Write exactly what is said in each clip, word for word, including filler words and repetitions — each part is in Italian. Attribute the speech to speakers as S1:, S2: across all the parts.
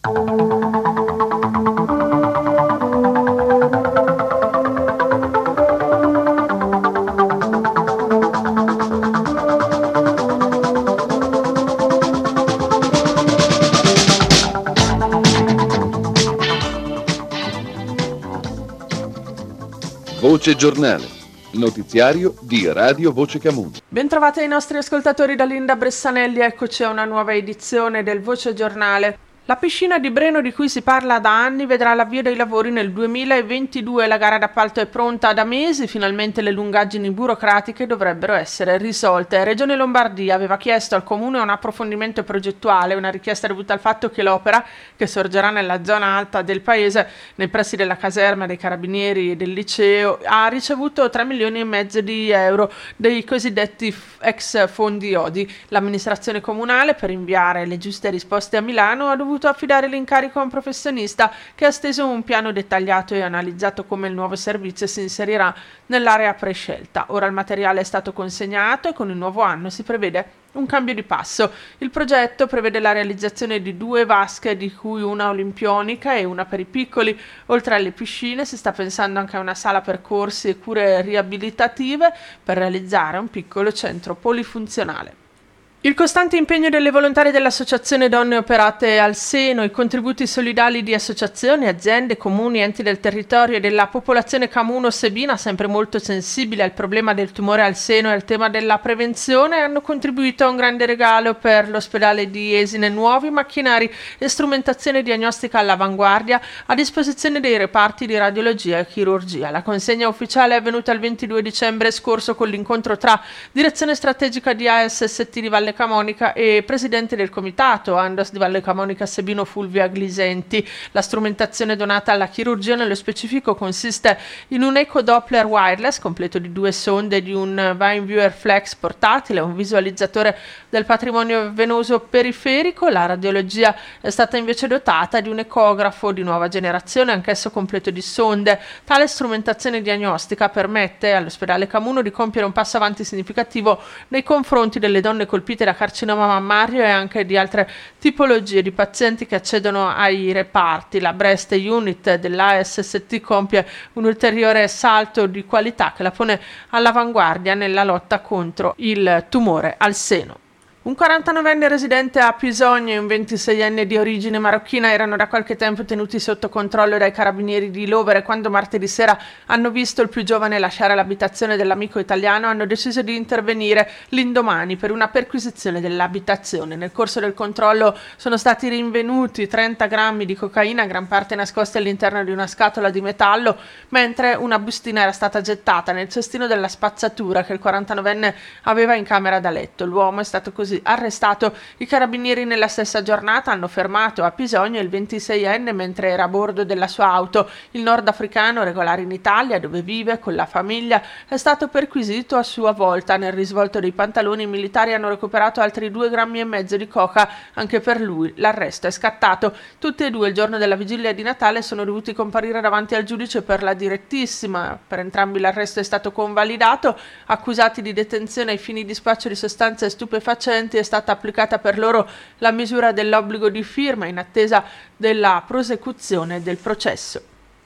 S1: Voce Giornale, notiziario di Radio Voce Camuso.
S2: Bentrovati ai nostri ascoltatori da Linda Bressanelli, eccoci a una nuova edizione del Voce Giornale. La piscina di Breno, di cui si parla da anni, vedrà l'avvio dei lavori nel duemilaventidue. La gara d'appalto è pronta da mesi, finalmente le lungaggini burocratiche dovrebbero essere risolte. Regione Lombardia aveva chiesto al Comune un approfondimento progettuale, una richiesta dovuta al fatto che l'opera, che sorgerà nella zona alta del paese, nei pressi della caserma dei Carabinieri e del liceo, ha ricevuto tre milioni e mezzo di euro dei cosiddetti ex fondi O D I. L'amministrazione comunale, per inviare le giuste risposte a Milano, ha dovuto affidare l'incarico a un professionista che ha steso un piano dettagliato e analizzato come il nuovo servizio si inserirà nell'area prescelta. Ora il materiale è stato consegnato e con il nuovo anno si prevede un cambio di passo. Il progetto prevede la realizzazione di due vasche, di cui una olimpionica e una per i piccoli. Oltre alle piscine si sta pensando anche a una sala per corsi e cure riabilitative per realizzare un piccolo centro polifunzionale. Il costante impegno delle volontarie dell'Associazione Donne Operate al Seno, i contributi solidali di associazioni, aziende, comuni, enti del territorio e della popolazione camuno-sebina, sempre molto sensibile al problema del tumore al seno e al tema della prevenzione, hanno contribuito a un grande regalo per l'ospedale di Esine: nuovi macchinari e strumentazione diagnostica all'avanguardia a disposizione dei reparti di radiologia e chirurgia. La consegna ufficiale è avvenuta il ventidue dicembre scorso con l'incontro tra direzione strategica di A S S T di Valle Camonica e presidente del comitato Andos di Valle Camonica Sebino Fulvia Glisenti. La strumentazione donata alla chirurgia nello specifico consiste in un eco Doppler wireless completo di due sonde e di un Vineviewer Flex portatile, un visualizzatore del patrimonio venoso periferico. La radiologia è stata invece dotata di un ecografo di nuova generazione, anch'esso completo di sonde. Tale strumentazione diagnostica permette all'ospedale Camuno di compiere un passo avanti significativo nei confronti delle donne colpite da carcinoma mammario e anche di altre tipologie di pazienti che accedono ai reparti. La Breast Unit dell'A S S T compie un ulteriore salto di qualità che la pone all'avanguardia nella lotta contro il tumore al seno. Un quarantanovenne residente a Pisogna e un ventiseienne di origine marocchina erano da qualche tempo tenuti sotto controllo dai carabinieri di Lovere. Quando martedì sera hanno visto il più giovane lasciare l'abitazione dell'amico italiano, hanno deciso di intervenire l'indomani per una perquisizione dell'abitazione. Nel corso del controllo sono stati rinvenuti trenta grammi di cocaina, gran parte nascosti all'interno di una scatola di metallo, mentre una bustina era stata gettata nel cestino della spazzatura che il quarantanovenne aveva in camera da letto. L'uomo è stato così arrestato. I carabinieri nella stessa giornata hanno fermato a Pisogna il ventiseienne mentre era a bordo della sua auto. Il nordafricano, regolare in Italia dove vive con la famiglia, è stato perquisito a sua volta. Nel risvolto dei pantaloni i militari hanno recuperato altri due grammi e mezzo di coca. Anche per lui l'arresto è scattato. Tutti e due il giorno della vigilia di Natale sono dovuti comparire davanti al giudice per la direttissima. Per entrambi l'arresto è stato convalidato. Accusati di detenzione ai fini di spaccio di sostanze stupefacenti, è stata applicata per loro la misura dell'obbligo di firma in attesa della prosecuzione del processo.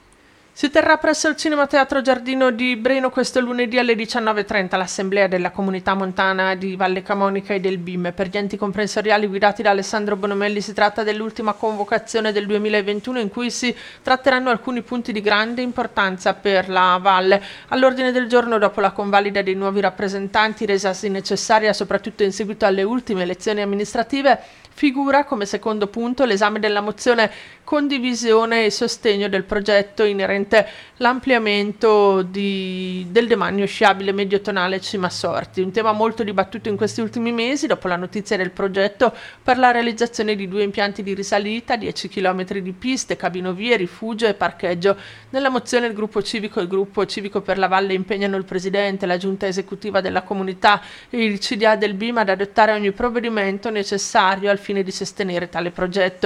S2: Si terrà presso il Cinema Teatro Giardino di Breno questo lunedì alle diciannove e trenta l'assemblea della comunità montana di Valle Camonica e del B I M. Per gli enti comprensoriali guidati da Alessandro Bonomelli si tratta dell'ultima convocazione del duemilaventuno in cui si tratteranno alcuni punti di grande importanza per la Valle. All'ordine del giorno, dopo la convalida dei nuovi rappresentanti resasi necessaria soprattutto in seguito alle ultime elezioni amministrative, figura come secondo punto l'esame della mozione condivisione e sostegno del progetto inerente l'ampliamento di, del demanio sciabile mediotonale Cimasorti, un tema molto dibattuto in questi ultimi mesi dopo la notizia del progetto per la realizzazione di due impianti di risalita, dieci chilometri di piste, cabinovie, rifugio e parcheggio. Nella mozione il gruppo civico e il gruppo civico per la Valle impegnano il presidente, la giunta esecutiva della comunità e il C D A del B I M ad adottare ogni provvedimento necessario al fine di sostenere tale progetto.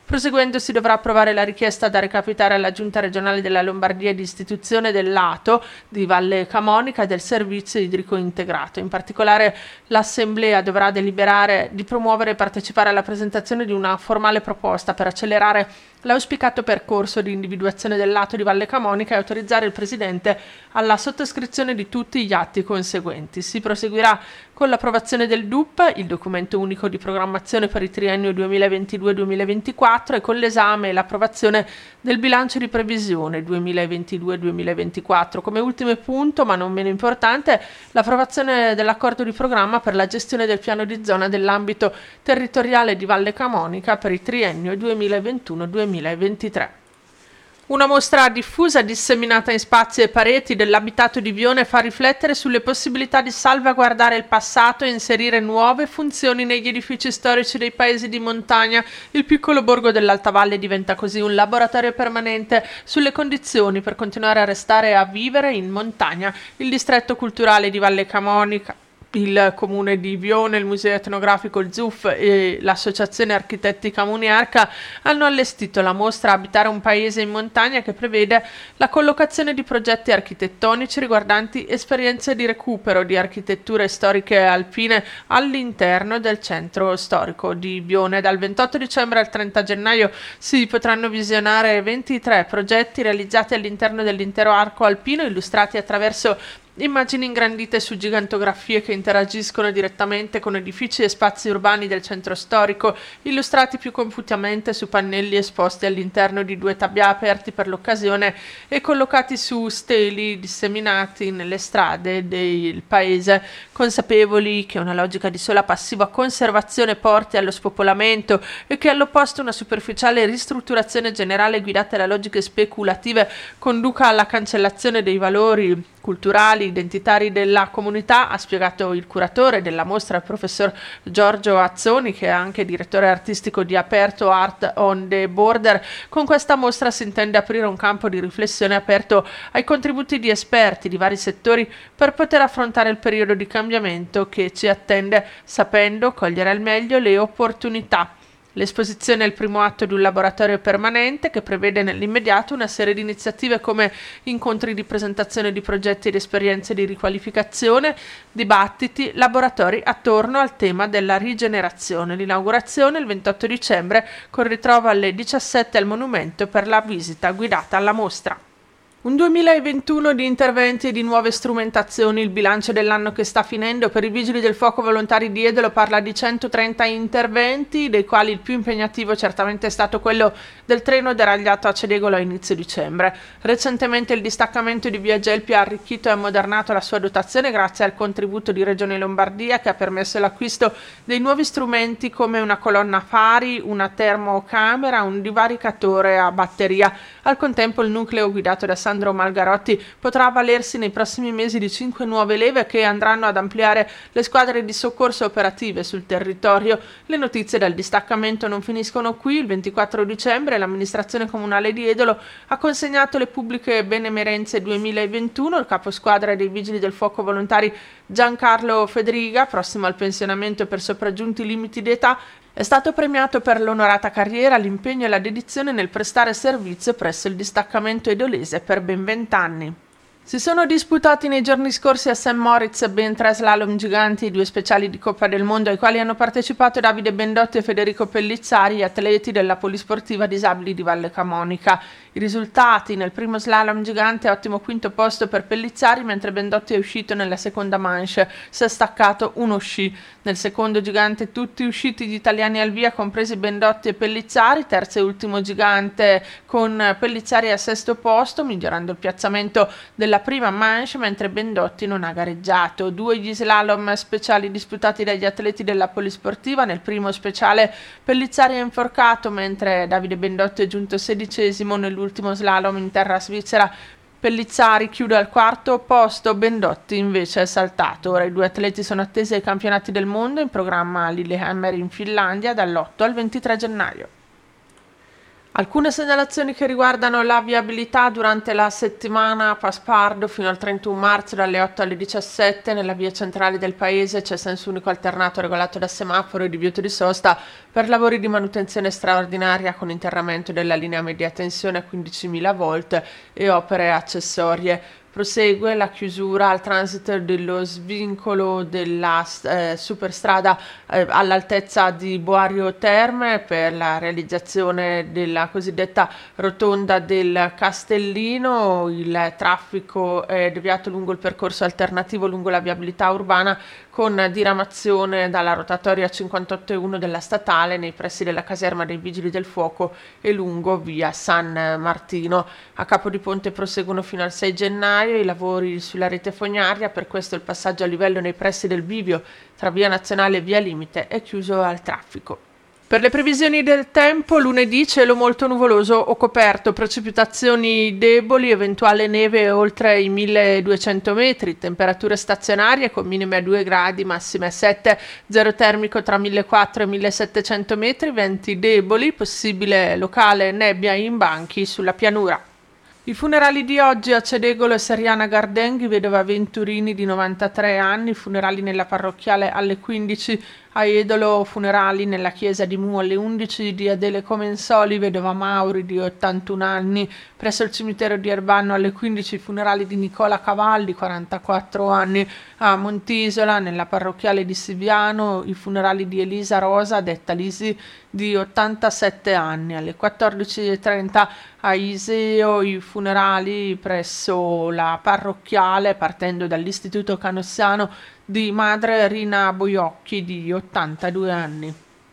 S2: Proseguendo si dovrà approvare la richiesta da recapitare alla Giunta regionale della Lombardia di istituzione del lato di Valle Camonica e del servizio idrico integrato. In particolare l'Assemblea dovrà deliberare di promuovere e partecipare alla presentazione di una formale proposta per accelerare l'auspicato percorso di individuazione del lato di Valle Camonica e autorizzare il Presidente alla sottoscrizione di tutti gli atti conseguenti. Si proseguirà con l'approvazione del D U P, il documento unico di programmazione per il triennio duemilaventidue duemilaventiquattro, e con l'esame e l'approvazione del bilancio di previsione duemilaventidue duemilaventiquattro. Come ultimo punto, ma non meno importante, l'approvazione dell'accordo di programma per la gestione del piano di zona dell'ambito territoriale di Valle Camonica per il triennio duemilaventuno duemilaventitré. Una mostra diffusa, disseminata in spazi e pareti dell'abitato di Bione, fa riflettere sulle possibilità di salvaguardare il passato e inserire nuove funzioni negli edifici storici dei paesi di montagna. Il piccolo borgo dell'Alta Valle diventa così un laboratorio permanente sulle condizioni per continuare a restare e a vivere in montagna. Il distretto culturale di Valle Camonica, il comune di Bione, il museo etnografico il Z U F e l'associazione architetti Camuniarca hanno allestito la mostra Abitare un paese in montagna, che prevede la collocazione di progetti architettonici riguardanti esperienze di recupero di architetture storiche alpine all'interno del centro storico di Bione. Dal ventotto dicembre al trenta gennaio si potranno visionare ventitré progetti realizzati all'interno dell'intero arco alpino, illustrati attraverso immagini ingrandite su gigantografie che interagiscono direttamente con edifici e spazi urbani del centro storico, illustrati più compiutamente su pannelli esposti all'interno di due tabbia aperti per l'occasione e collocati su steli disseminati nelle strade del paese, consapevoli che una logica di sola passiva conservazione porti allo spopolamento e che all'opposto una superficiale ristrutturazione generale guidata da logiche speculative conduca alla cancellazione dei valori culturali, identitari della comunità, ha spiegato il curatore della mostra, il professor Giorgio Azzoni, che è anche direttore artistico di Aperto Art on the Border. Con questa mostra si intende aprire un campo di riflessione aperto ai contributi di esperti di vari settori per poter affrontare il periodo di cambiamento che ci attende, sapendo cogliere al meglio le opportunità. L'esposizione è il primo atto di un laboratorio permanente che prevede nell'immediato una serie di iniziative come incontri di presentazione di progetti ed esperienze di riqualificazione, dibattiti, laboratori attorno al tema della rigenerazione. L'inaugurazione il ventotto dicembre, con ritrovo alle diciassette al Monumento per la visita guidata alla mostra. Un duemilaventuno di interventi e di nuove strumentazioni. Il bilancio dell'anno che sta finendo per i Vigili del Fuoco volontari di Edolo parla di centotrenta interventi, dei quali il più impegnativo certamente è stato quello del treno deragliato a Cedegolo a inizio dicembre. Recentemente il distaccamento di Via Gelpi ha arricchito e ammodernato la sua dotazione grazie al contributo di Regione Lombardia, che ha permesso l'acquisto dei nuovi strumenti come una colonna fari, una termocamera, un divaricatore a batteria. Al contempo il nucleo guidato da Sandro Malgarotti potrà avvalersi nei prossimi mesi di cinque nuove leve che andranno ad ampliare le squadre di soccorso operative sul territorio. Le notizie dal distaccamento non finiscono qui. Il ventiquattro dicembre l'amministrazione comunale di Edolo ha consegnato le pubbliche benemerenze duemilaventuno. Il caposquadra dei Vigili del Fuoco volontari Giancarlo Federiga, prossimo al pensionamento per sopraggiunti limiti d'età, è stato premiato per l'onorata carriera, l'impegno e la dedizione nel prestare servizio presso il distaccamento edolese per ben vent'anni. Si sono disputati nei giorni scorsi a Saint Moritz ben tre slalom giganti e due speciali di Coppa del Mondo, ai quali hanno partecipato Davide Bendotti e Federico Pellizzari, atleti della Polisportiva Disabili di Valle Camonica. I risultati: nel primo slalom gigante ottimo quinto posto per Pellizzari, mentre Bendotti è uscito nella seconda manche, si è staccato uno sci. Nel secondo gigante tutti usciti gli italiani al via, compresi Bendotti e Pellizzari, terzo e ultimo gigante con Pellizzari al sesto posto, migliorando il piazzamento della prima manche, mentre Bendotti non ha gareggiato. Due gli slalom speciali disputati dagli atleti della Polisportiva. Nel primo speciale Pellizzari è inforcato, mentre Davide Bendotti è giunto sedicesimo. Nell'ultimo slalom in terra svizzera Pellizzari chiude al quarto posto, Bendotti invece è saltato. Ora i due atleti sono attesi ai campionati del mondo in programma a Lillehammer in Finlandia dall'otto al ventitré gennaio. Alcune segnalazioni che riguardano la viabilità durante la settimana Paspardo fino al trentuno marzo dalle otto alle diciassette nella via centrale del paese c'è senso unico alternato regolato da semaforo e divieto di sosta per lavori di manutenzione straordinaria con interramento della linea media tensione a quindicimila volt e opere accessorie. Prosegue la chiusura al transito dello svincolo della eh, superstrada eh, all'altezza di Boario Terme per la realizzazione della cosiddetta rotonda del Castellino. Il traffico è deviato lungo il percorso alternativo lungo la viabilità urbana con diramazione dalla rotatoria cinquantotto e uno della statale nei pressi della caserma dei Vigili del Fuoco e lungo via San Martino. A Capo di Ponte proseguono fino al sei gennaio i lavori sulla rete fognaria, per questo il passaggio a livello nei pressi del bivio tra via Nazionale e via Limite è chiuso al traffico. Per le previsioni del tempo, lunedì cielo molto nuvoloso o coperto, precipitazioni deboli, eventuale neve oltre i milleduecento metri, temperature stazionarie con minime a due gradi, massime a sette, zero termico tra millequattrocento e millesettecento metri, venti deboli, possibile locale nebbia in banchi sulla pianura. I funerali di oggi a Cedegolo e Seriana Gardenghi, vedova Venturini di novantatré anni, funerali nella parrocchiale alle quindici, a Edolo funerali nella chiesa di Mu alle undici, di Adele Comensoli, vedova Mauri di ottantuno anni, presso il cimitero di Erbanno alle quindici funerali di Nicola Cavalli, quarantaquattro anni, a Montisola nella parrocchiale di Siviano, i funerali di Elisa Rosa, detta Lisi, di ottantasette anni, alle quattordici e trenta a Iseo i funerali presso la parrocchiale partendo dall'istituto canossiano di madre Rina Boiocchi di ottantadue anni.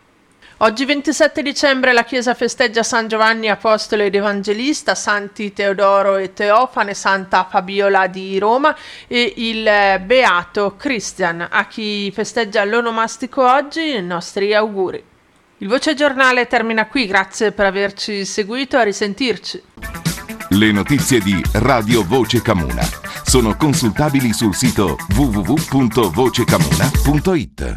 S2: Oggi ventisette dicembre la Chiesa festeggia San Giovanni Apostolo ed Evangelista, Santi Teodoro e Teofane, Santa Fabiola di Roma e il Beato Christian. A chi festeggia l'onomastico oggi, i nostri auguri. Il Voce Giornale termina qui, grazie per averci seguito, a risentirci.
S3: Le notizie di Radio Voce Camuna sono consultabili sul sito w w w punto voce camuna punto i t.